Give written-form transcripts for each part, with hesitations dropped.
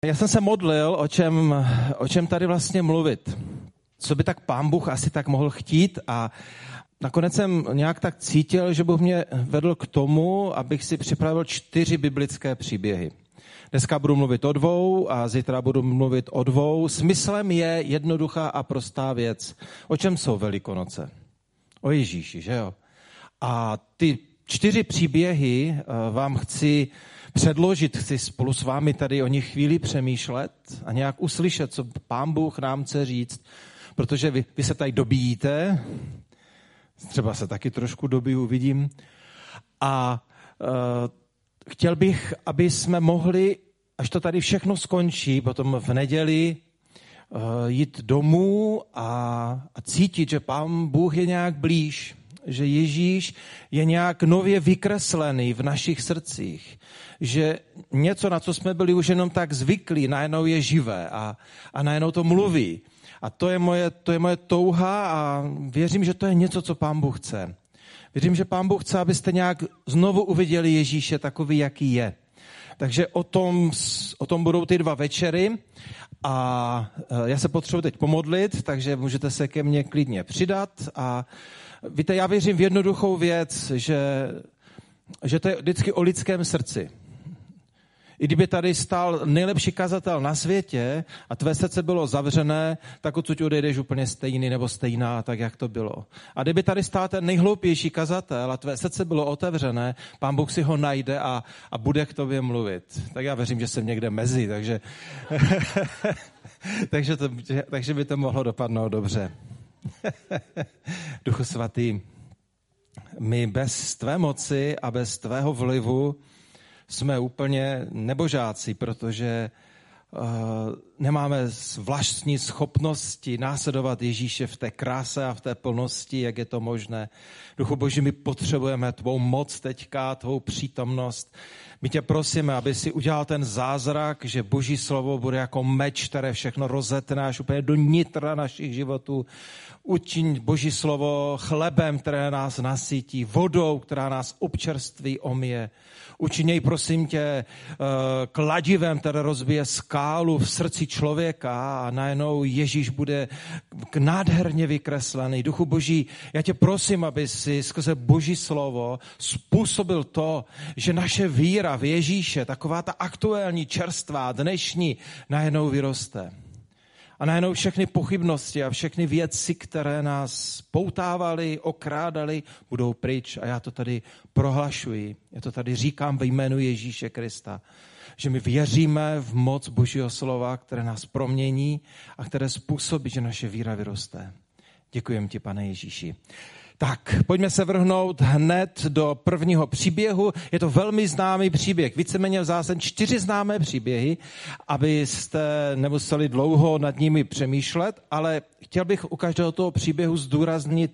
Já jsem se modlil, o čem tady vlastně mluvit. Co by tak Pán Bůh asi tak mohl chtít, a nakonec jsem nějak tak cítil, že Bůh mě vedl k tomu, abych si připravil 4 biblické příběhy. Dneska budu mluvit o 2 a zítra budu mluvit o 2. Smyslem je jednoduchá a prostá věc. O čem jsou Velikonoce? O Ježíši, že jo? A ty 4 příběhy vám chci předložit, chci spolu s vámi tady o nich chvíli přemýšlet a nějak uslyšet, co Pán Bůh nám chce říct, protože vy se tady dobíjíte, třeba se taky trošku dobiju, vidím, a chtěl bych, aby jsme mohli, až to tady všechno skončí, potom v neděli jít domů a cítit, že Pán Bůh je nějak blíž, že Ježíš je nějak nově vykreslený v našich srdcích, že něco, na co jsme byli už jenom tak zvyklí, najednou je živé a najednou to mluví. A to je moje touha a věřím, že to je něco, co Pán Bůh chce. Věřím, že Pán Bůh chce, abyste nějak znovu uviděli Ježíše takový, jaký je. Takže o tom budou ty 2 večery a já se potřebuji teď pomodlit, takže můžete se ke mně klidně přidat. A víte, já věřím v jednoduchou věc, že to je vždycky o lidském srdci. I kdyby tady stál nejlepší kazatel na světě a tvé srdce bylo zavřené, tak odsud odejdeš úplně stejný nebo stejná, tak jak to bylo. A kdyby tady stál ten nejhloupější kazatel a tvé srdce bylo otevřené, Pán Bůh si ho najde a bude k tobě mluvit. Tak já věřím, že jsem někde mezi, takže, takže by to mohlo dopadnout dobře. Duchu svatý, my bez tvé moci a bez tvého vlivu jsme úplně nebožáci, protože nemáme vlastní schopnosti následovat Ježíše v té kráse a v té plnosti, jak je to možné. Duchu Boží, my potřebujeme tvou moc teďka, tvou přítomnost. My tě prosíme, aby si udělal ten zázrak, že Boží slovo bude jako meč, které všechno rozetne až úplně do nitra našich životů. Učiň Boží slovo chlebem, které nás nasytí, vodou, která nás občerství, omije. Učiněj, prosím tě, kladivem, které rozbije skálu v srdci člověka a najednou Ježíš bude nádherně vykreslený. Duchu Boží, já tě prosím, aby si skrze Boží slovo způsobil to, že naše víra v Ježíše, taková ta aktuální, čerstvá, dnešní, najednou vyroste. A najednou všechny pochybnosti a všechny věci, které nás poutávaly, okrádaly, budou pryč. A já to tady prohlašuji. Já to tady říkám ve jménu Ježíše Krista. Že my věříme v moc Božího slova, které nás promění a které způsobí, že naše víra vyroste. Děkujeme ti, Pane Ježíši. Tak, pojďme se vrhnout hned do prvního příběhu. Je to velmi známý příběh. Víceméně vzal jsem 4 známé příběhy, abyste nemuseli dlouho nad nimi přemýšlet, ale chtěl bych u každého toho příběhu zdůraznit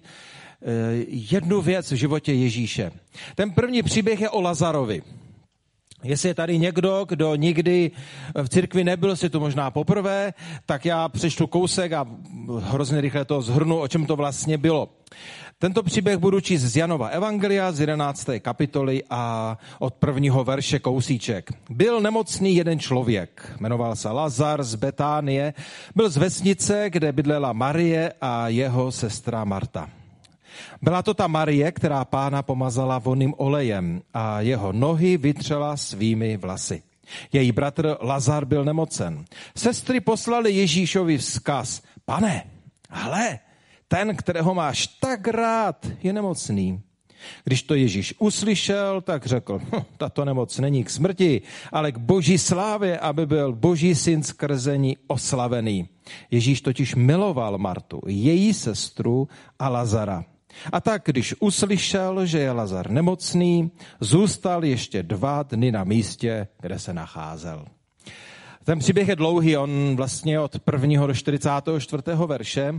jednu věc v životě Ježíše. Ten první příběh je o Lazarovi. Jestli je tady někdo, kdo nikdy v církvi nebyl, si to možná poprvé, tak já přečtu kousek a hrozně rychle to shrnu, o čem to vlastně bylo. Tento příběh budu číst z Janova evangelia z 11. kapitoly a od 1. verše kousíček. Byl nemocný jeden člověk, jmenoval se Lazar z Betánie, byl z vesnice, kde bydlela Marie a jeho sestra Marta. Byla to ta Marie, která Pána pomazala vonným olejem a jeho nohy vytřela svými vlasy. Její bratr Lazar byl nemocen. Sestry poslali Ježíšovi vzkaz. Pane, hle, ten, kterého máš tak rád, je nemocný. Když to Ježíš uslyšel, tak řekl, tato nemoc není k smrti, ale k Boží slávě, aby byl Boží syn skrze ní oslavený. Ježíš totiž miloval Martu, její sestru a Lazara. A tak, když uslyšel, že je Lazar nemocný, zůstal ještě 2 dny na místě, kde se nacházel. Ten příběh je dlouhý, on vlastně od 1. do 44. verše.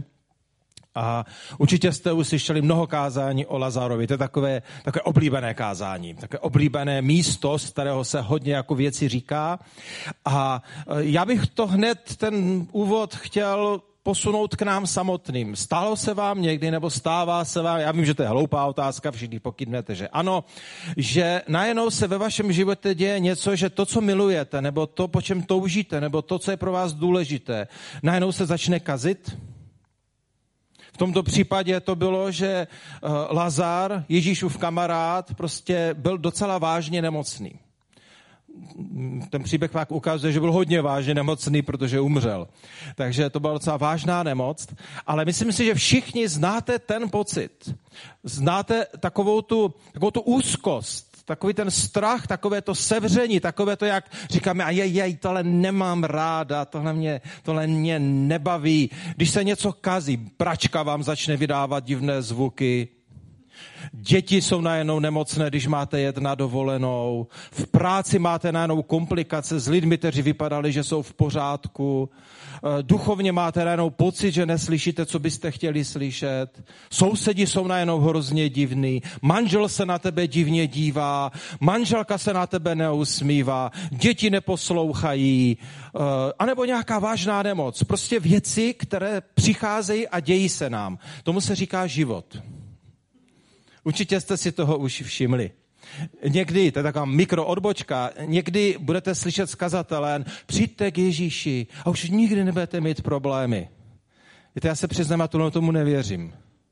A určitě jste uslyšeli mnoho kázání o Lazarovi. To je takové oblíbené kázání, takové oblíbené místo, z kterého se hodně jako věci říká. A já bych to hned, ten úvod chtěl posunout k nám samotným. Stalo se vám někdy, nebo stává se vám, já vím, že to je hloupá otázka, všichni pokydnete, že ano, že najednou se ve vašem životě děje něco, že to, co milujete, nebo to, po čem toužíte, nebo to, co je pro vás důležité, najednou se začne kazit? V tomto případě to bylo, že Lazar, Ježíšův kamarád, prostě byl docela vážně nemocný. Ten příběh pak ukazuje, že byl hodně vážně nemocný, protože umřel. Takže to byla docela vážná nemoc. Ale myslím si, že všichni znáte ten pocit. Znáte takovou tu úzkost, takový ten strach, takové to sevření, takové to, jak říkáme, tohle nemám ráda, tohle mě nebaví. Když se něco kazí, pračka vám začne vydávat divné zvuky. Děti jsou najednou nemocné, když máte jet na dovolenou. V práci máte najednou komplikace s lidmi, kteří vypadali, že jsou v pořádku. Duchovně máte najednou pocit, že neslyšíte, co byste chtěli slyšet. Sousedi jsou najednou hrozně divný. Manžel se na tebe divně dívá. Manželka se na tebe neusmívá. Děti neposlouchají. Anebo nějaká vážná nemoc. Prostě věci, které přicházejí a dějí se nám. Tomu se říká život. Určitě jste si toho už všimli. Někdy, to je taková mikroodbočka, někdy budete slyšet z kazatele, přijďte k Ježíši a už nikdy nebudete mít problémy. Víte, já se přiznám, a tomu nevěřím.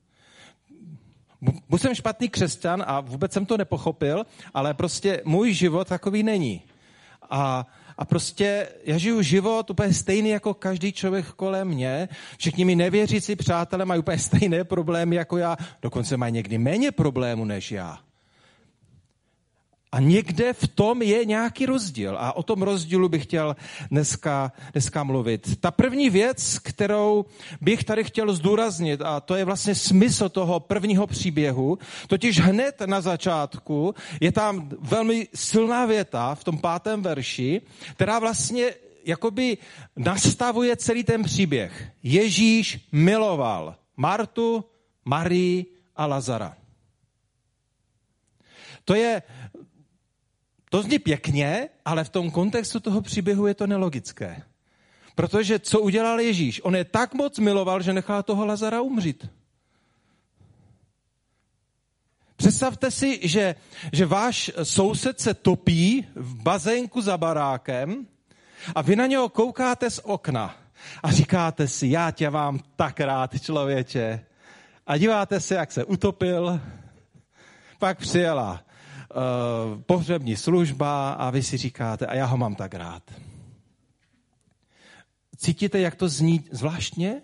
Buď jsem špatný křesťan a vůbec jsem to nepochopil, ale prostě můj život takový není. A prostě já žiju život úplně stejný jako každý člověk kolem mě. Všichni mi nevěřící přátelé mají úplně stejné problémy jako já. Dokonce mají někdy méně problémů než já. A někde v tom je nějaký rozdíl. A o tom rozdílu bych chtěl dneska mluvit. Ta první věc, kterou bych tady chtěl zdůraznit, a to je vlastně smysl toho prvního příběhu, totiž hned na začátku je tam velmi silná věta v tom 5. verši, která vlastně jakoby nastavuje celý ten příběh. Ježíš miloval Martu, Marii a Lazara. To zní pěkně, ale v tom kontextu toho příběhu je to nelogické. Protože co udělal Ježíš? On je tak moc miloval, že nechal toho Lazara umřít. Představte si, že váš soused se topí v bazénku za barákem a vy na něho koukáte z okna a říkáte si, já tě mám tak rád, člověče. A díváte se, jak se utopil, pak přijela pohřební služba a vy si říkáte, a já ho mám tak rád. Cítíte, jak to zní zvláštně?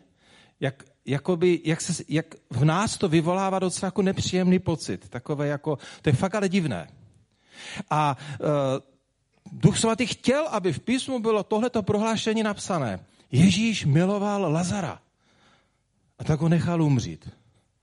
Jak v nás to vyvolává docela jako nepříjemný pocit. Takové jako, to je fakt ale divné. A Duch Svatý chtěl, aby v písmu bylo tohleto prohlášení napsané. Ježíš miloval Lazara. A tak ho nechal umřít.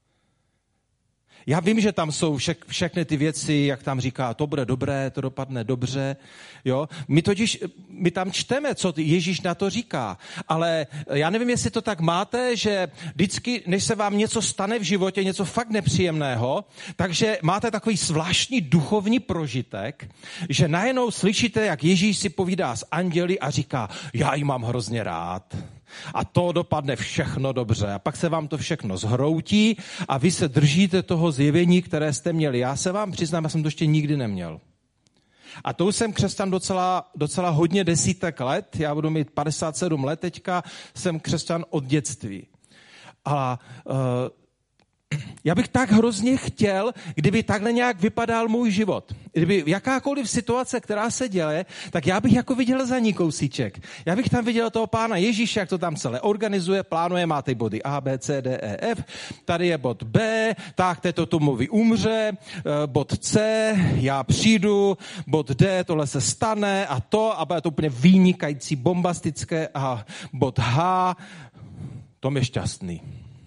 Já vím, že tam jsou všechny ty věci, jak tam říká, to bude dobré, to dopadne dobře. Jo? My tam čteme, co Ježíš na to říká. Ale já nevím, jestli to tak máte, že vždycky, než se vám něco stane v životě, něco fakt nepříjemného, takže máte takový zvláštní duchovní prožitek, že najednou slyšíte, jak Ježíš si povídá s anděli a říká, já ji mám hrozně rád. A to dopadne všechno dobře. A pak se vám to všechno zhroutí a vy se držíte toho zjevení, které jste měli. Já se vám přiznám, já jsem to ještě nikdy neměl. A to už jsem křesťan docela hodně desítek let. Já budu mít 57 let teďka, jsem křesťan od dětství. A já bych tak hrozně chtěl, kdyby takhle nějak vypadal můj život. Kdyby jakákoliv situace, která se děje, tak já bych jako viděl za ní kousíček. Já bych tam viděl toho Pána Ježíše, jak to tam celé organizuje, plánuje, má ty body A, B, C, D, E, F. Tady je bod B, tak této Tomovi umře, bod C, já přijdu, bod D, tohle se stane a bude to úplně vynikající, bombastické a bod H, Tom je šťastný.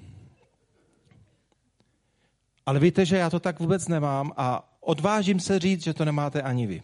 Ale víte, že já to tak vůbec nemám a odvážím se říct, že to nemáte ani vy.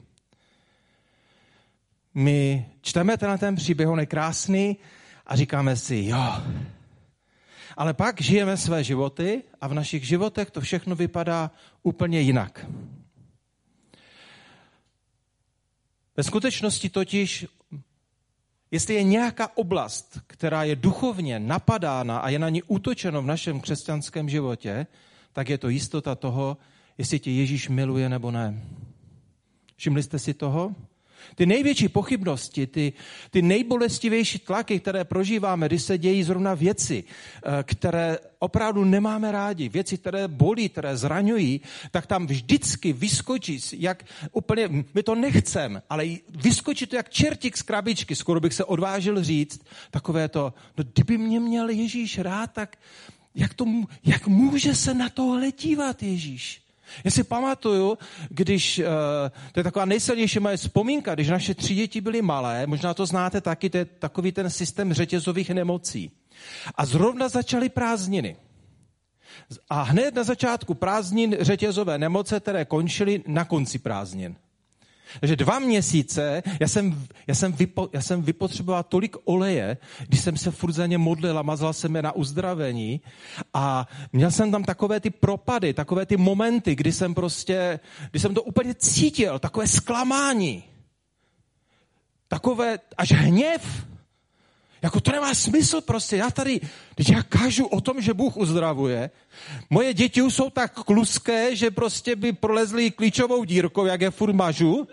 My čteme ten příběh, on je krásný a říkáme si, jo. Ale pak žijeme své životy a v našich životech to všechno vypadá úplně jinak. Ve skutečnosti totiž jestli je nějaká oblast, která je duchovně napadána a je na ní útočeno v našem křesťanském životě, tak je to jistota toho, jestli tě Ježíš miluje nebo ne. Všimli jste si toho? Ty největší pochybnosti, ty nejbolestivější tlaky, které prožíváme, když se dějí zrovna věci, které opravdu nemáme rádi, věci, které bolí, které zraňují, tak tam vždycky vyskočí, jak úplně, my to nechcem, ale vyskočí to jak čertík z krabičky, skoro bych se odvážil říct, takové to, no kdyby mě měl Ježíš rád, tak jak může se na tohle dívat Ježíš? Já si pamatuju, když, to je taková nejsilnější moje vzpomínka, když naše 3 děti byly malé, možná to znáte taky, to je takový ten systém řetězových nemocí. A zrovna začaly prázdniny. A hned na začátku prázdnin řetězové nemoce, které končily na konci prázdnin. Takže 2 měsíce já jsem vypotřeboval tolik oleje, když jsem se furt za ně modlil a mazal jsem je na uzdravení a měl jsem tam takové ty propady, takové ty momenty, kdy jsem to úplně cítil, takové zklamání, takové až hněv. Jako to nemá smysl prostě, když já kážu o tom, že Bůh uzdravuje, moje děti už jsou tak kluské, že prostě by prolezly klíčovou dírkou, jak je furt mažu.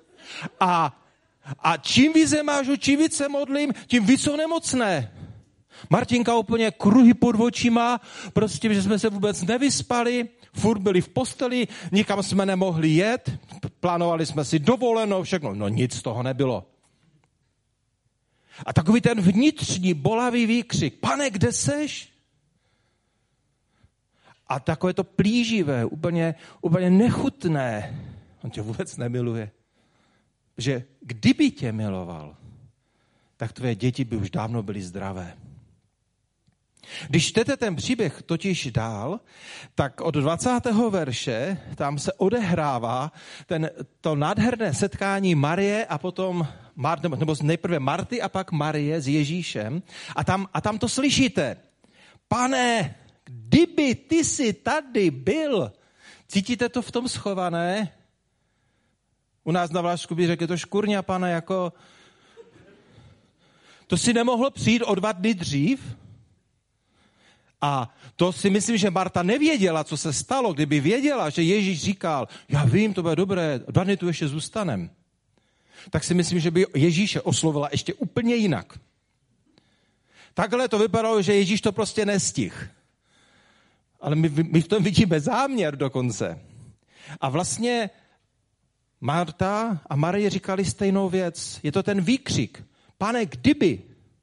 A čím víc je mažu, čím víc se modlím, tím víc jsou nemocné. Martinka úplně kruhy pod očima, prostě, že jsme se vůbec nevyspali, furt byli v posteli, nikam jsme nemohli jet, plánovali jsme si dovolenou, všechno, no nic z toho nebylo. A takový ten vnitřní bolavý výkřik, Pane, kde seš? A takové to plíživé, úplně nechutné, on tě vůbec nemiluje. Že kdyby tě miloval, tak tvoje děti by už dávno byly zdravé. Když čtete ten příběh totiž dál, tak od 20. verše tam se odehrává to nádherné setkání Marie a potom, nebo nejprve Marty a pak Marie s Ježíšem a tam to slyšíte. Pane, kdyby ty jsi tady byl, cítíte to v tom schované? U nás na Vlášku by řekl, je to škurňa, pane, jako to si nemohlo přijít o 2 dny dřív? A to si myslím, že Marta nevěděla, co se stalo. Kdyby věděla, že Ježíš říkal, já vím, to bude dobré, 2 dny tu ještě zůstanem, tak si myslím, že by Ježíše oslovila ještě úplně jinak. Takhle to vypadalo, že Ježíš to prostě nestihl. Ale my v tom vidíme záměr dokonce. A vlastně Marta a Marie říkali stejnou věc. Je to ten výkřik. Pane, kdyby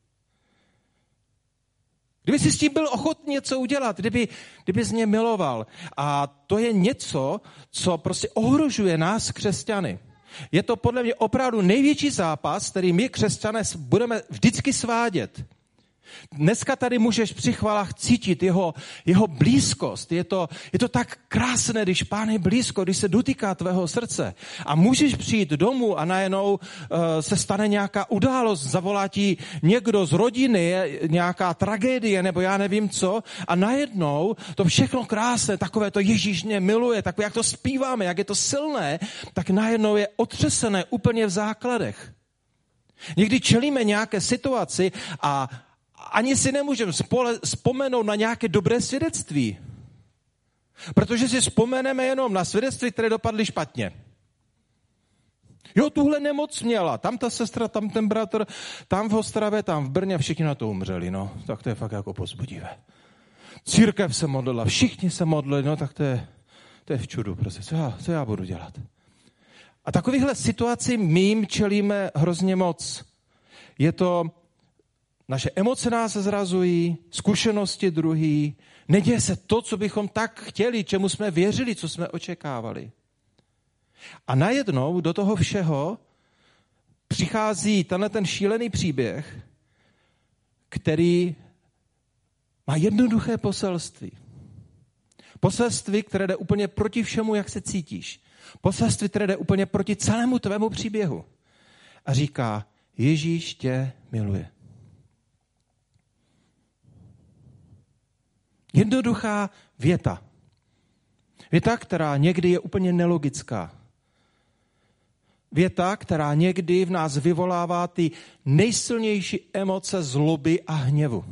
jsi s tím byl ochotný něco udělat, kdyby jsi mě miloval. A to je něco, co prostě ohrožuje nás, křesťany. Je to podle mě opravdu největší zápas, který my, křesťané, budeme vždycky svádět. Dneska tady můžeš při chvalách cítit jeho blízkost. Je to tak krásné, když Pán je blízko, když se dotýká tvého srdce. A můžeš přijít domů a najednou se stane nějaká událost, zavolá ti někdo z rodiny, nějaká tragédie nebo já nevím co. A najednou to všechno krásné, takové to Ježíš mě miluje, takové jak to zpíváme, jak je to silné, tak najednou je otřesené úplně v základech. Někdy čelíme nějaké situaci a ani si nemůžeme vzpomenout na nějaké dobré svědectví. Protože si vzpomeneme jenom na svědectví, které dopadly špatně. Jo, tuhle nemoc měla, tam ta sestra, tam ten bratr, tam v Ostravě, tam v Brně, všichni na to umřeli, no. Tak to je fakt jako povzbudivé. Církev se modlila, všichni se modlili, no tak to je v čudu, prostě, co já budu dělat. A takovýchhle situací my jim čelíme hrozně moc. Je to naše emoce nás zrazují, zkušenosti druhý, neděje se to, co bychom tak chtěli, čemu jsme věřili, co jsme očekávali. A najednou do toho všeho přichází ten šílený příběh, který má jednoduché poselství. Poselství, které jde úplně proti všemu, jak se cítíš. Poselství, které jde úplně proti celému tvému příběhu. A říká, Ježíš tě miluje. Jednoduchá věta. Věta, která někdy je úplně nelogická. věta, která někdy v nás vyvolává ty nejsilnější emoce zloby a hněvu.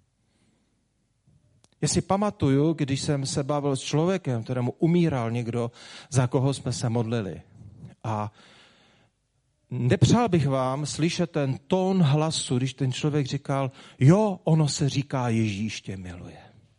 Já si pamatuju, když jsem se bavil s člověkem, kterému umíral někdo, za koho jsme se modlili. A nepřál bych vám slyšet ten tón hlasu, když ten člověk říkal, jo, ono se říká, Ježíš tě miluje.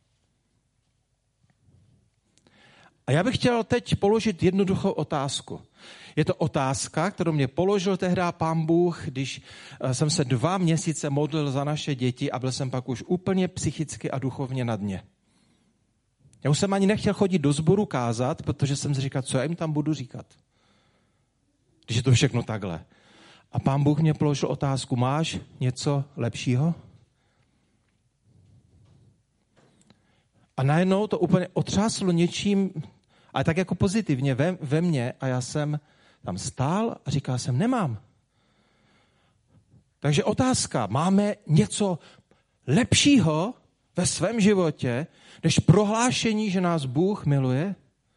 A já bych chtěl teď položit jednoduchou otázku. Je to otázka, kterou mě položil tehdy Pán Bůh, když jsem se 2 měsíce modlil za naše děti a byl jsem pak už úplně psychicky a duchovně na dně. Já už jsem ani nechtěl chodit do sboru kázat, protože jsem si říkal, co já jim tam budu říkat, když je to všechno takhle. A Pán Bůh mě položil otázku, máš něco lepšího? A najednou to úplně otřáslo něčím, ale tak jako pozitivně ve mně a já jsem tam stál a říkal jsem, nemám. Takže otázka, máme něco lepšího ve svém životě, než prohlášení, že nás Bůh miluje?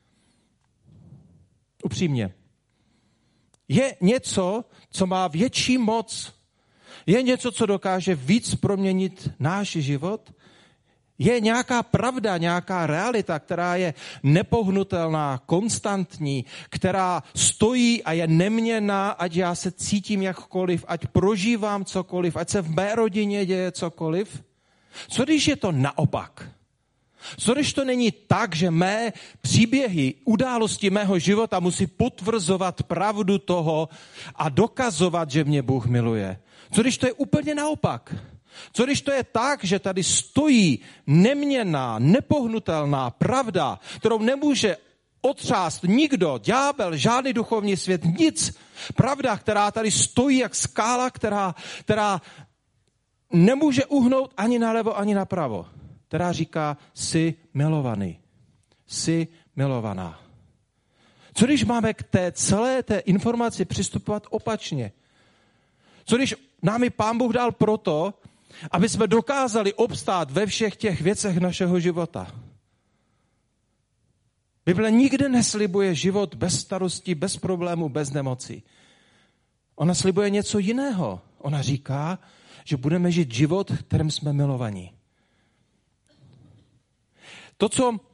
Upřímně. Je něco, co má větší moc? Je něco, co dokáže víc proměnit náš život? Je nějaká pravda, nějaká realita, která je nepohnutelná, konstantní, která stojí a je neměnná, ať já se cítím jakkoliv, ať prožívám cokoliv, ať se v mé rodině děje cokoliv? Co když je to naopak? Co když to není tak, že mé příběhy, události mého života musí potvrzovat pravdu toho a dokazovat, že mě Bůh miluje? Co když to je úplně naopak? Co když to je tak, že tady stojí neměnná, nepohnutelná pravda, kterou nemůže otřást nikdo, ďábel, žádný duchovní svět, nic. Pravda, která tady stojí jak skála, která nemůže uhnout ani nalevo, ani napravo. Která říká, jsi milovaný, jsi milovaná. Co když máme k té celé té informaci přistupovat opačně? Co když nám ji Pán Bůh dal proto, aby jsme dokázali obstát ve všech těch věcech našeho života? Bible nikde neslibuje život bez starostí, bez problémů, bez nemocí. Ona slibuje něco jiného. Ona říká, že budeme žít život, kterým jsme milovaní. To,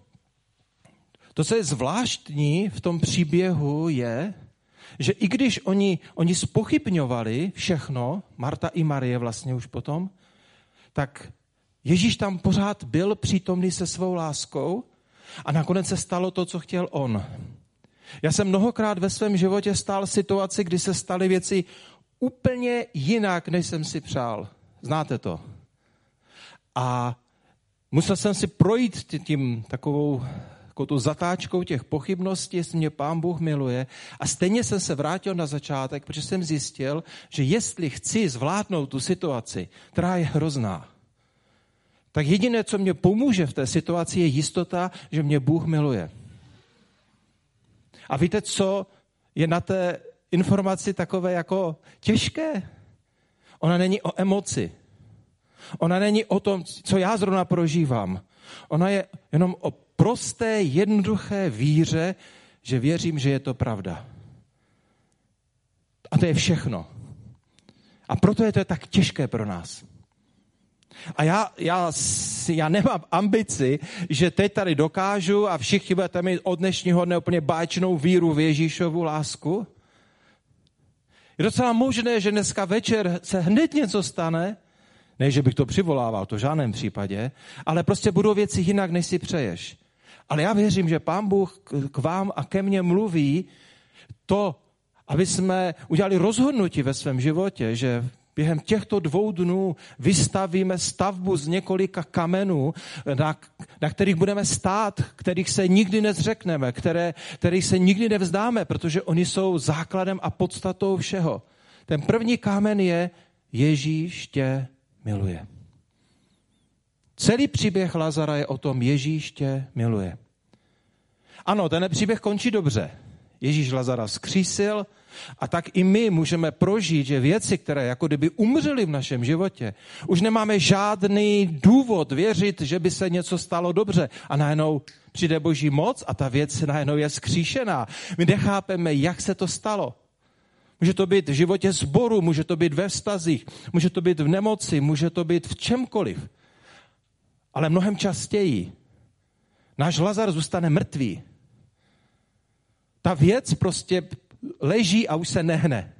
co je zvláštní v tom příběhu, je, že i když oni zpochybňovali všechno, Marta i Marie vlastně už potom, tak Ježíš tam pořád byl přítomný se svou láskou a nakonec se stalo to, co chtěl on. Já jsem mnohokrát ve svém životě stál v situaci, kdy se staly věci úplně jinak, než jsem si přál. Znáte to? A musel jsem si projít tím takovou tu zatáčkou těch pochybností, jestli mě Pán Bůh miluje. A stejně jsem se vrátil na začátek, protože jsem zjistil, že jestli chci zvládnout tu situaci, která je hrozná, tak jediné, co mě pomůže v té situaci, je jistota, že mě Bůh miluje. A víte, co je na té informaci takové jako těžké? Ona není o emoci. Ona není o tom, co já zrovna prožívám. Ona je jenom o prosté, jednoduché víře, že věřím, že je to pravda. A to je všechno. A proto je to tak těžké pro nás. A já nemám ambici, že teď tady dokážu a všichni budete mít od dnešního dne úplně báječnou víru v Ježíšovu lásku. Je docela možné, že dneska večer se hned něco stane, ne, že bych to přivolával, to v žádném případě, ale prostě budou věci jinak, než si přeješ. Ale já věřím, že Pán Bůh k vám a ke mně mluví to, aby jsme udělali rozhodnutí ve svém životě, že během těchto 2 dnů vystavíme stavbu z několika kamenů, na kterých budeme stát, kterých se nikdy nezřekneme, kterých se nikdy nevzdáme, protože oni jsou základem a podstatou všeho. Ten první kámen je Ježíš tě miluje. Celý příběh Lazara je o tom, Ježíš tě miluje. Ano, ten příběh končí dobře. Ježíš Lazara vzkřísil a tak i my můžeme prožít, že věci, které jako kdyby umřely v našem životě, už nemáme žádný důvod věřit, že by se něco stalo dobře. A najednou přijde Boží moc a ta věc najednou je vzkříšená. My nechápeme, jak se to stalo. Může to být v životě sboru, může to být ve vztazích, může to být v nemoci, může to být v čemkoliv. Ale mnohem častěji náš Lazar zůstane mrtvý. Ta věc prostě leží a už se nehne.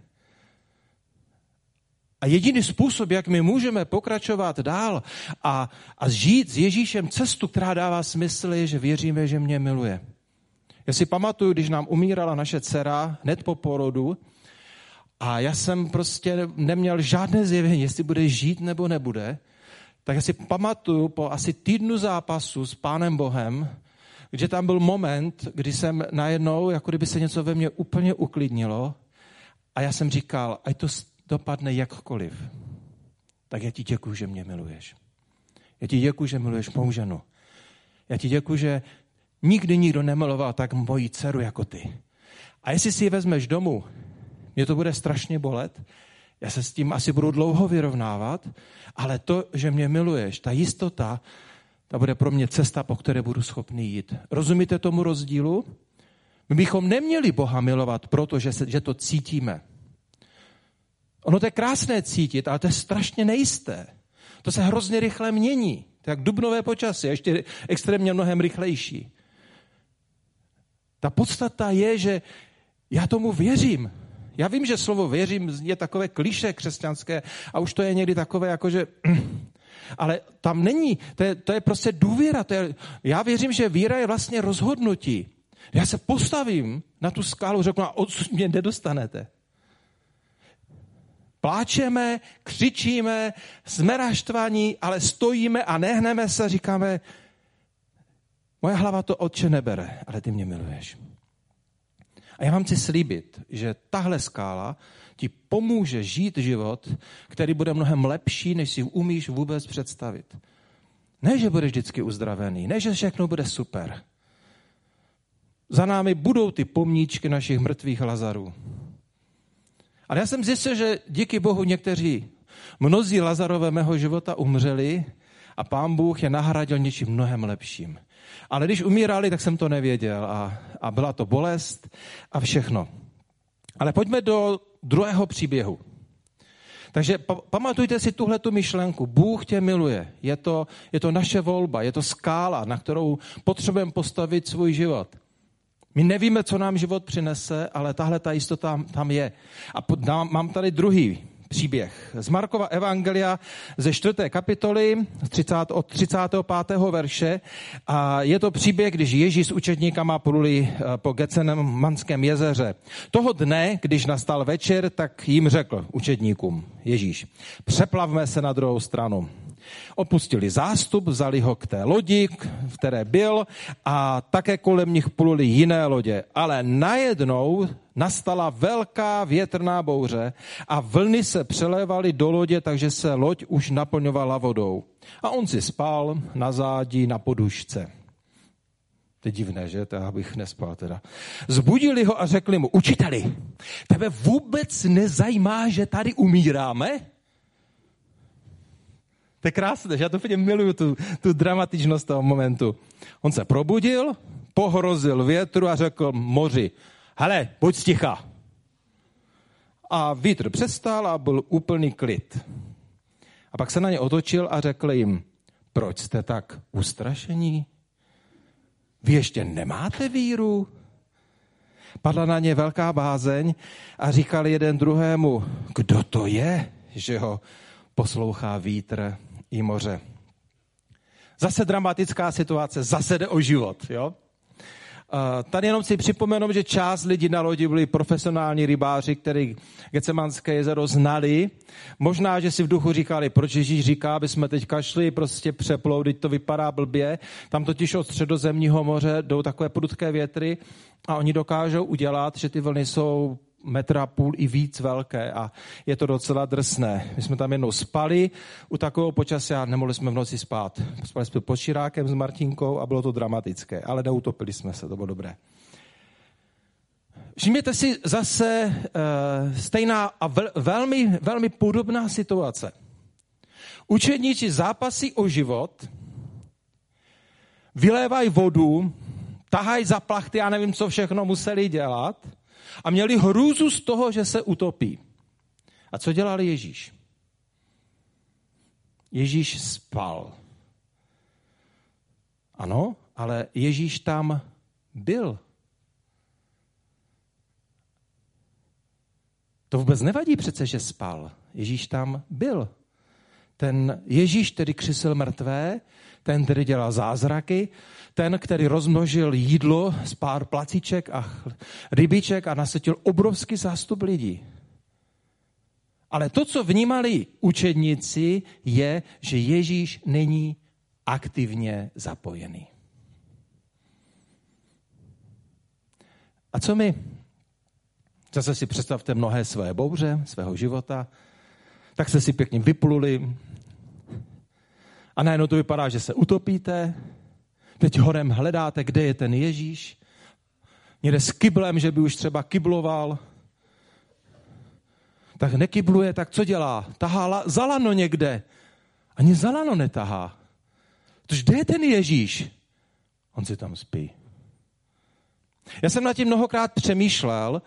A jediný způsob, jak my můžeme pokračovat dál a žít s Ježíšem cestu, která dává smysl, je, že věříme, že mě miluje. Já si pamatuju, když nám umírala naše dcera hned po porodu a já jsem prostě neměl žádné zjevení, jestli bude žít nebo nebude, tak já si pamatuju po asi týdnu zápasu s Pánem Bohem, že tam byl moment, kdy jsem najednou, jako kdyby se něco ve mně úplně uklidnilo a já jsem říkal, ať to dopadne jakkoliv, tak já ti děkuju, že mě miluješ. Já ti děkuju, že miluješ mou ženu. Já ti děkuju, že nikdy nikdo nemiloval tak moji dceru jako ty. A jestli si ji vezmeš domů, mě to bude strašně bolet, já se s tím asi budu dlouho vyrovnávat, ale to, že mě miluješ, ta jistota, ta bude pro mě cesta, po které budu schopný jít. Rozumíte tomu rozdílu? My bychom neměli Boha milovat, protože to cítíme. Ono to je krásné cítit, ale to je strašně nejisté. To se hrozně rychle mění. To je jak dubnové počasí, ještě extrémně mnohem rychlejší. Ta podstata je, že já tomu věřím. Já vím, že slovo věřím je takové klišé křesťanské a už to je někdy takové jakože... Ale tam není, to je prostě důvěra. Já věřím, že víra je vlastně rozhodnutí. Já se postavím na tu skálu, řeknu, a odsud mě nedostanete. Pláčeme, křičíme, jsme naštvaní, ale stojíme a nehneme se, říkáme, moje hlava to Otče nebere, ale ty mě miluješ. A já vám chci slíbit, že tahle skála ti pomůže žít život, který bude mnohem lepší, než si umíš vůbec představit. Ne, že budeš vždycky uzdravený, ne, že všechno bude super. Za námi budou ty pomníčky našich mrtvých Lazarů. Ale já jsem zjistil, že díky Bohu mnozí Lazarové mého života umřeli a Pán Bůh je nahradil něčím mnohem lepším. Ale když umírali, tak jsem to nevěděl a byla to bolest a všechno. Ale pojďme do druhého příběhu. Takže pamatujte si tuhletu myšlenku. Bůh tě miluje. Je to naše volba, je to skála, na kterou potřebujeme postavit svůj život. My nevíme, co nám život přinese, ale tahle ta jistota tam je. A mám tady druhý příběh. Z Markova evangelia ze 4. kapitoly od 35. verše. A je to příběh, když Ježíš s učedníkama pluli po Getsemanském jezeře. Toho dne, když nastal večer, tak jim řekl učedníkům Ježíš, přeplavme se na druhou stranu. Opustili zástup, vzali ho k té lodi, v které byl, a také kolem nich pluli jiné lodě. Ale najednou nastala velká větrná bouře a vlny se přelévaly do lodě, takže se loď už naplňovala vodou. A on si spal na zádi na podušce. To je divné, že? To já bych nespal teda. Zbudili ho a řekli mu, učiteli, tebe vůbec nezajímá, že tady umíráme? To je krásné, že já to úplně miluju, tu dramatičnost toho momentu. On se probudil, pohrozil větru a řekl moři, hele, buď sticha. A vítr přestal a byl úplný klid. A pak se na ně otočil a řekl jim, proč jste tak ustrašení? Vy ještě nemáte víru? Padla na ně velká bázeň a říkali jeden druhému, kdo to je, že ho poslouchá vítr i moře. Zase dramatická situace, zase jde o život. Jo? Tady jenom si připomenout, že část lidí na lodi byli profesionální rybáři, kteří Getsemanské jezero znali. Možná, že si v duchu říkali, proč Ježíš říká, aby jsme teďka šli prostě přeplout, to vypadá blbě. Tam totiž od Středozemního moře jdou takové prudké větry a oni dokážou udělat, že ty vlny jsou 1,5 metru i víc velké a je to docela drsné. My jsme tam jednou spali u takového počasí a nemohli jsme v noci spát. Spali jsme pod širákem s Martinkou a bylo to dramatické, ale neutopili jsme se, to bylo dobré. Všimněte si zase stejná a velmi, velmi podobná situace. Učedníci zápasí o život, vylévají vodu, tahají za plachty, já nevím, co všechno museli dělat, a měli hrůzu z toho, že se utopí. A co dělal Ježíš? Ježíš spal. Ano, ale Ježíš tam byl. To vůbec nevadí přece, že spal. Ježíš tam byl. Ten Ježíš, který křisil mrtvé, ten, který dělal zázraky, ten, který rozmnožil jídlo z pár placíček a rybiček a nasytil obrovský zástup lidí. Ale to, co vnímali učedníci, je, že Ježíš není aktivně zapojený. A co my? Zase si představte mnohé své bouře, svého života, tak jste si pěkně vypluli a najednou to vypadá, že se utopíte, teď horem hledáte, kde je ten Ježíš, někde s kyblem, že by už třeba kybloval, tak nekybluje, tak co dělá? Tahá za lano někde. Ani za lano netahá. Tož kde je ten Ježíš? On si tam spí. Já jsem nad tím mnohokrát přemýšlel,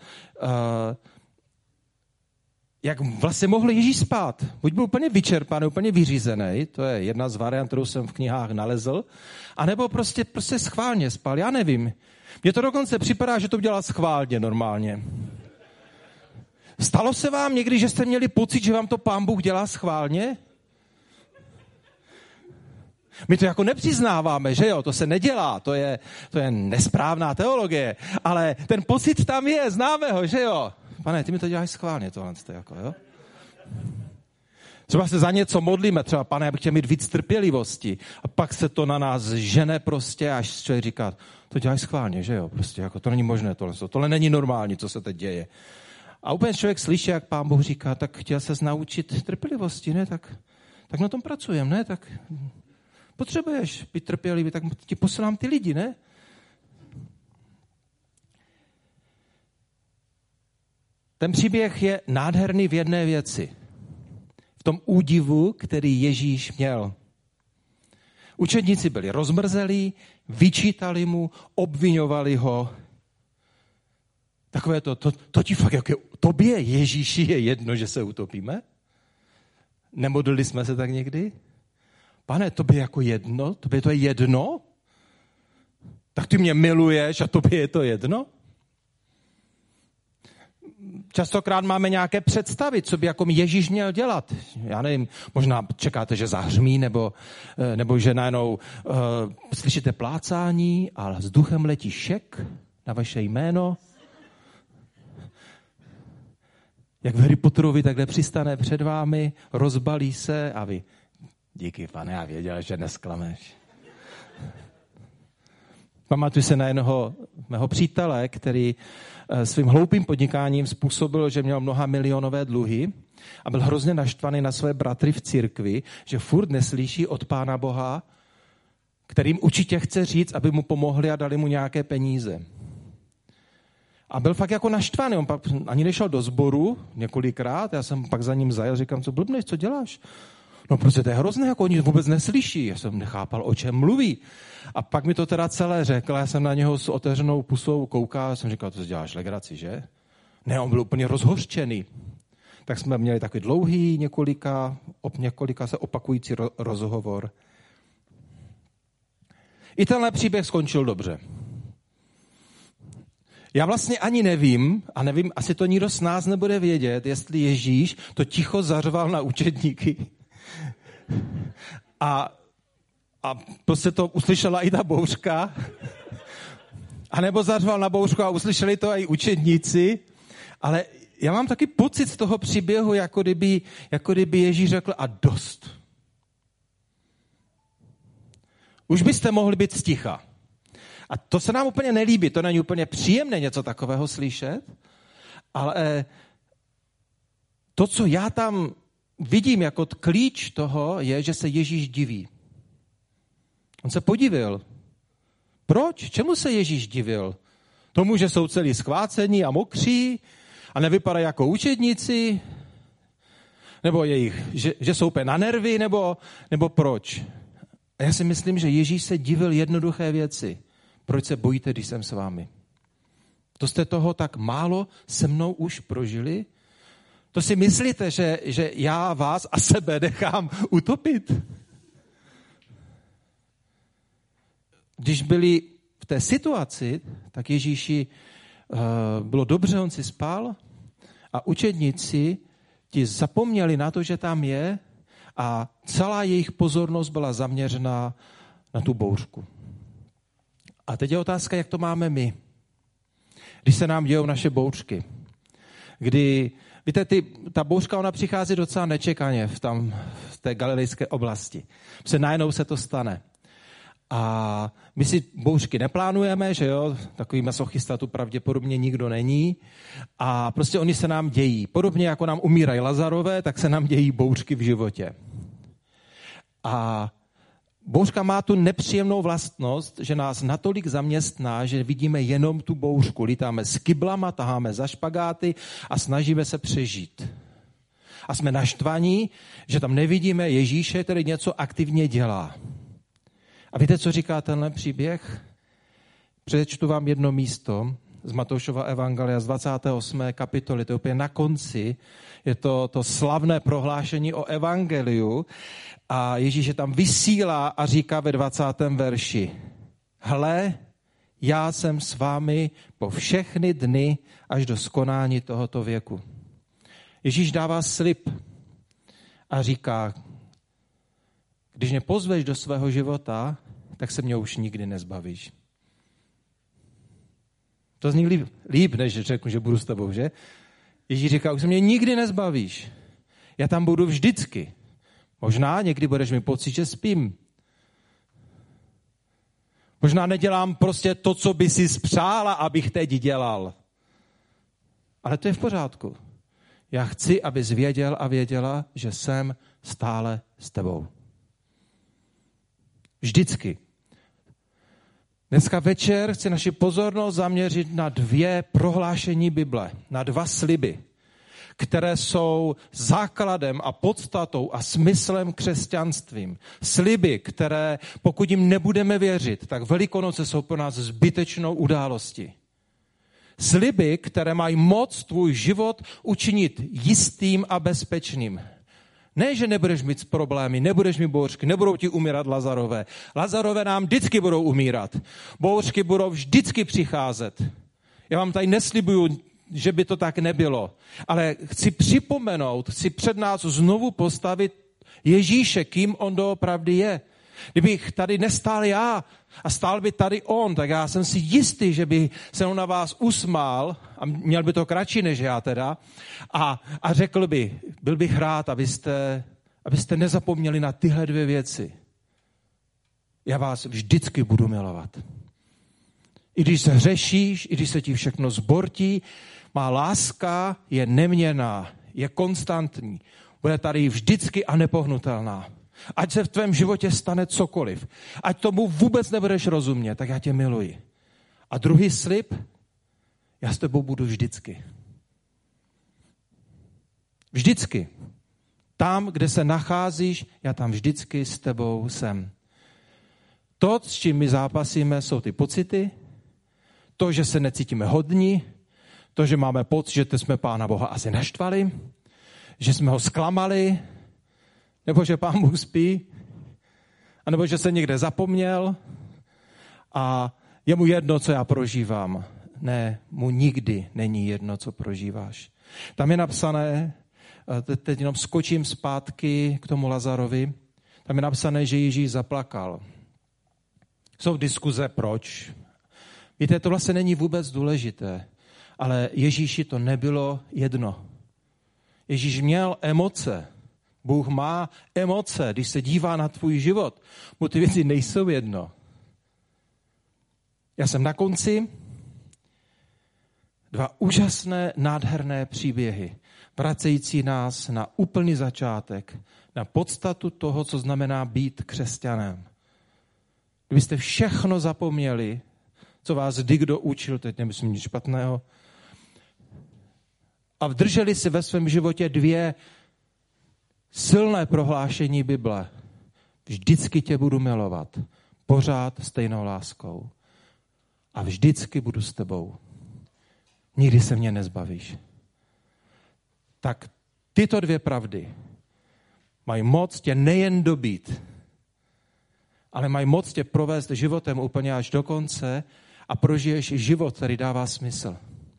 jak vlastně mohl Ježíš spát. Buď byl úplně vyčerpaný, úplně vyřízený, to je jedna z variant, kterou jsem v knihách nalezl, anebo prostě schválně spal, já nevím. Mně to dokonce připadá, že to udělal schválně normálně. Stalo se vám někdy, že jste měli pocit, že vám to Pán Bůh dělá schválně? My to jako nepřiznáváme, že jo, to se nedělá, to je nesprávná teologie, ale ten pocit tam je, známe ho, že jo. Pane, ty mi to děláš schválně, tohle jako, jo. Třeba se za něco modlíme, třeba Pane, já bych chtěl mít víc trpělivosti a pak se to na nás žene prostě, až člověk říká, to děláš schválně, že jo, prostě jako to není možné, tohle není normální, co se teď děje. A úplně člověk slyší, jak Pán Bůh říká, tak chtěl ses naučit trpělivosti, ne, tak na tom pracujeme, ne, tak potřebuješ být trpělivý, tak ti posílám ty lidi, ne? Ten příběh je nádherný v jedné věci. V tom údivu, který Ježíš měl. Učedníci byli rozmrzelí, vyčítali mu, obviňovali ho. Takové to ti fakt, jak je, tobě Ježíši je jedno, že se utopíme? Nemodlili jsme se tak někdy? Pane, tobě jako jedno? Tobě to je jedno? Tak ty mě miluješ a tobě je to jedno? Častokrát máme nějaké představy, co by jako Ježíš měl dělat. Já nevím, možná čekáte, že zahřmí, nebo že najednou slyšíte plácání a vzduchem letí šek na vaše jméno. Jak v Harry Potterovi takhle přistane před vámi, rozbalí se a vy, díky, Pane, já věděl, že nesklameš. Pamatuji se na jednoho mého přítele, který svým hloupým podnikáním způsobil, že měl mnoha milionové dluhy a byl hrozně naštvaný na své bratry v církvi, že furt neslyší od Pána Boha, kterým určitě chce říct, aby mu pomohli a dali mu nějaké peníze. A byl fakt jako naštvaný, on pak ani nešel do sboru několikrát, já jsem pak za ním zajel, říkám, co blbneš, co děláš? No prostě to je hrozné, jako oni vůbec neslyší. Já jsem nechápal, o čem mluví. A pak mi to teda celé řekl, já jsem na něho s otevřenou pusou koukal, jsem říkal, to děláš legraci, že? Ne, on byl úplně rozhořčený. Tak jsme měli takový dlouhý, několika se opakující rozhovor. I tenhle příběh skončil dobře. Já vlastně ani nevím, asi to nikdo z nás nebude vědět, jestli Ježíš to ticho zařval na učedníky. A prostě to uslyšela i ta bouřka. A nebo zařval na bouřku a uslyšeli to i učedníci. Ale já mám taky pocit z toho příběhu, jako kdyby Ježíš řekl a dost. Už byste mohli být sticha. A to se nám úplně nelíbí, to není úplně příjemné něco takového slyšet, ale to, co já tam vidím jako klíč toho, je, že se Ježíš diví. On se podivil. Proč? Čemu se Ježíš divil? Tomu, že jsou celý schvácení a mokří a nevypadají jako učedníci? Nebo že jsou úplně na nervy? Nebo proč? A já si myslím, že Ježíš se divil jednoduché věci. Proč se bojíte, když jsem s vámi? To jste toho tak málo se mnou už prožili? To si myslíte, že já vás a sebe nechám utopit? Když byli v té situaci, tak Ježíši bylo dobře, on si spal a učedníci ti zapomněli na to, že tam je a celá jejich pozornost byla zaměřená na tu bouřku. A teď je otázka, jak to máme my. Když se nám dějou naše bouřky. Víte, ta bouřka, ona přichází docela nečekaně v té galilejské oblasti. Najednou se to stane. A my si bouřky neplánujeme, že jo, takový masochista tu pravděpodobně nikdo není. A prostě oni se nám dějí. Podobně jako nám umírají Lazarové, tak se nám dějí bouřky v životě. A bouřka má tu nepříjemnou vlastnost, že nás natolik zaměstná, že vidíme jenom tu bouřku. Lítáme s kyblama, taháme za špagáty a snažíme se přežít. A jsme naštvaní, že tam nevidíme Ježíše, který něco aktivně dělá. A víte, co říká tenhle příběh? Přečtu vám jedno místo z Matoušova evangelia z 28. kapitoly. To je úplně na konci. Je to slavné prohlášení o evangeliu. A Ježíš je tam vysílá a říká ve 20. verši: Hle, já jsem s vámi po všechny dny až do skonání tohoto věku. Ježíš dává slib a říká: Když mě pozveš do svého života, tak se mě už nikdy nezbavíš. To zní líp, než řeknu, že budu s tebou, že? Ježíš říká: už se mě nikdy nezbavíš. Já tam budu vždycky. Možná někdy budeš mít pocit, že spím. Možná nedělám prostě to, co by si spřála, abych teď dělal. Ale to je v pořádku. Já chci, abys věděl a věděla, že jsem stále s tebou. Vždycky. Dneska večer chci naši pozornost zaměřit na 2 prohlášení Bible, na 2 sliby, které jsou základem a podstatou a smyslem křesťanstvím. Sliby, které pokud jim nebudeme věřit, tak Velikonoce jsou pro nás zbytečnou událostí. Sliby, které mají moc tvůj život učinit jistým a bezpečným. Ne, že nebudeš mít problémy, nebudeš mít bouřky, nebudou ti umírat Lazarové. Lazarové nám vždycky budou umírat. Bouřky budou vždycky přicházet. Já vám tady neslibuju, že by to tak nebylo. Ale chci připomenout, chci před nás znovu postavit Ježíše, kým on doopravdy je. Kdybych tady nestál já a stál by tady on, tak já jsem si jistý, že by se on na vás usmál, a měl by to kratší než já teda, a řekl by, byl bych rád, abyste nezapomněli na tyhle 2 věci. Já vás vždycky budu milovat. I když se hřešíš, i když se ti všechno zbortí, má láska je neměnná, je konstantní. Bude tady vždycky a nepohnutelná. Ať se v tvém životě stane cokoliv. Ať tomu vůbec nebudeš rozumět, tak já tě miluji. A druhý slib, já s tebou budu vždycky. Vždycky. Tam, kde se nacházíš, já tam vždycky s tebou jsem. To, s čím my zápasíme, jsou ty pocity, to, že se necítíme hodní, to, že máme pocit, že jsme Pána Boha asi naštvali, že jsme ho zklamali, nebo že Pán Bůh spí, anebo že se někde zapomněl a je mu jedno, co já prožívám. Ne, mu nikdy není jedno, co prožíváš. Tam je napsané, teď jenom skočím zpátky k tomu Lazarovi, tam je napsané, že Ježíš zaplakal. Jsou diskuze, proč. Víte, to vlastně není vůbec důležité, ale Ježíši to nebylo jedno. Ježíš měl emoce. Bůh má emoce, když se dívá na tvůj život. Mu ty věci nejsou jedno. Já jsem na konci. 2 úžasné, nádherné příběhy, vracející nás na úplný začátek, na podstatu toho, co znamená být křesťanem. Kdybyste všechno zapomněli, co vás kdo učil, teď nemyslím nic špatného, a vdrželi si ve svém životě 2 silné prohlášení Bible. Vždycky tě budu milovat, pořád stejnou láskou. A vždycky budu s tebou. nikdy se mě nezbavíš. Tak tyto dvě pravdy mají moc tě nejen dobít, ale mají moc tě provést životem úplně až do konce a prožiješ život, který dává smysl.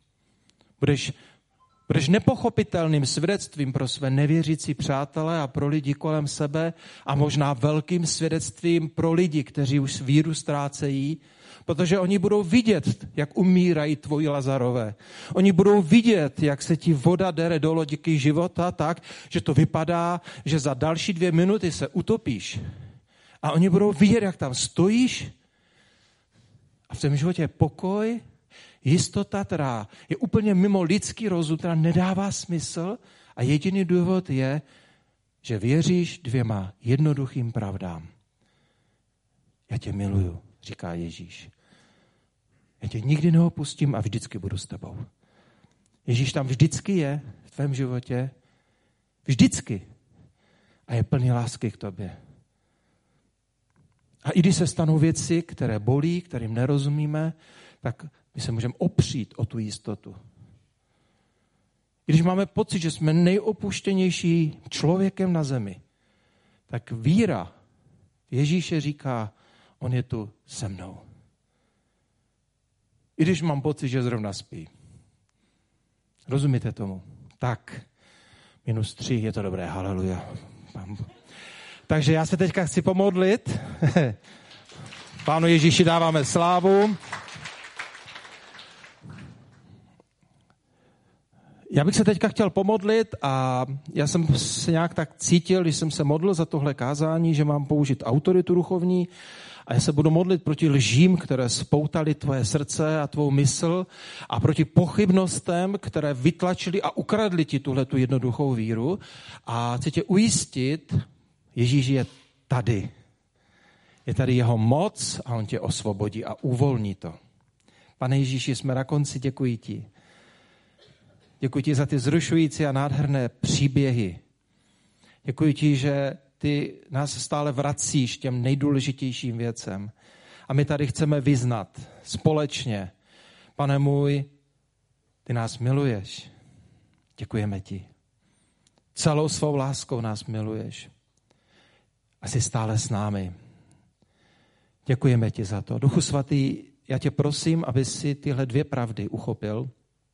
Budeš nepochopitelným svědectvím pro své nevěřící přátele a pro lidi kolem sebe a možná velkým svědectvím pro lidi, kteří už víru ztrácejí, protože oni budou vidět, jak umírají tvoji Lazarové. Oni budou vidět, jak se ti voda dere do loďky života tak, že to vypadá, že za další 2 minuty se utopíš. A oni budou vidět, jak tam stojíš a v tom životě je pokoj, jistota, která je úplně mimo lidský rozum, která nedává smysl a jediný důvod je, že věříš 2 jednoduchým pravdám. Já tě miluju, říká Ježíš. Já tě nikdy neopustím a vždycky budu s tebou. Ježíš tam vždycky je v tvém životě. Vždycky. A je plný lásky k tobě. A i když se stanou věci, které bolí, kterým nerozumíme, tak my se můžeme opřít o tu jistotu. I když máme pocit, že jsme nejopuštěnější člověkem na zemi, tak víra Ježíše říká, on je tu se mnou. I když mám pocit, že zrovna spí. Rozumíte tomu? Tak, -3, je to dobré, haleluja. Takže já se teďka chci pomodlit. Pánu Ježíši dáváme slávu. Já bych se teďka chtěl pomodlit a já jsem se nějak tak cítil, když jsem se modlil za tohle kázání, že mám použít autoritu duchovní a já se budu modlit proti lžím, které spoutaly tvoje srdce a tvou mysl a proti pochybnostem, které vytlačily a ukradly ti tuhletu jednoduchou víru a chci tě ujistit, Ježíš je tady. Je tady jeho moc a on tě osvobodí a uvolní to. Pane Ježíši, jsme na konci, děkuji ti. Děkuji ti za ty zrušující a nádherné příběhy. Děkuji ti, že ty nás stále vracíš těm nejdůležitějším věcem. A my tady chceme vyznat společně. Pane můj, ty nás miluješ. Děkujeme ti. Celou svou láskou nás miluješ. A jsi stále s námi. Děkujeme ti za to. Duchu svatý, já tě prosím, aby si tyhle 2 pravdy uchopil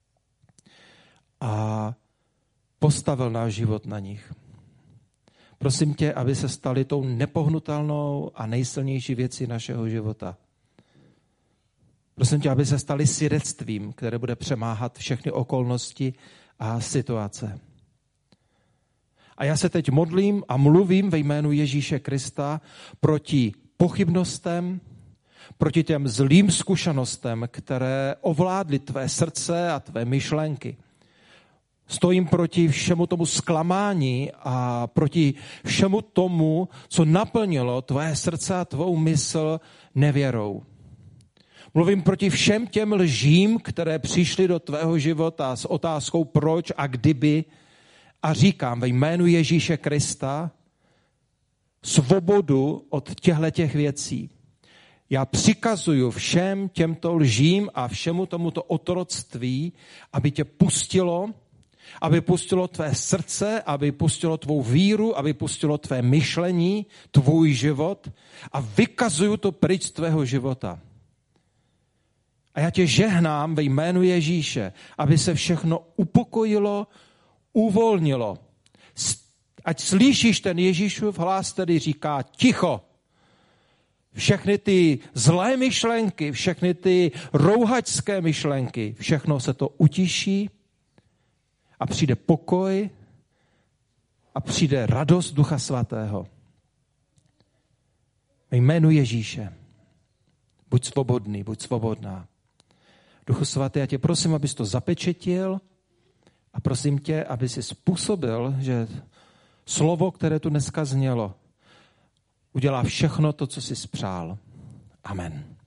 a postavil náš život na nich. Prosím tě, aby se staly tou nepohnutelnou a nejsilnější věcí našeho života. Prosím tě, aby se staly svědectvím, které bude přemáhat všechny okolnosti a situace. A já se teď modlím a mluvím ve jménu Ježíše Krista proti pochybnostem, proti těm zlým zkušenostem, které ovládly tvé srdce a tvé myšlenky. Stojím proti všemu tomu zklamání a proti všemu tomu, co naplnilo tvé srdce a tvou mysl nevěrou. Mluvím proti všem těm lžím, které přišly do tvého života s otázkou proč a kdyby a říkám ve jménu Ježíše Krista svobodu od těchto věcí. Já přikazuju všem těmto lžím a všemu tomuto otroctví, aby tě pustilo, aby pustilo tvé srdce, aby pustilo tvou víru, aby pustilo tvé myšlení, tvůj život a vykazuju to pryč z tvého života. A já tě žehnám ve jménu Ježíše, aby se všechno upokojilo, uvolnilo. Ať slyšíš ten Ježíšův hlas, který říká ticho. Všechny ty zlé myšlenky, všechny ty rouhačské myšlenky, všechno se to utiší a přijde pokoj a přijde radost Ducha Svatého. Ve jménu Ježíše. Buď svobodný, buď svobodná. Duchu Svatý, já tě prosím, abys to zapečetil a prosím tě, aby si způsobil, že slovo, které tu dneska znělo, udělá všechno to, co jsi spřál. Amen.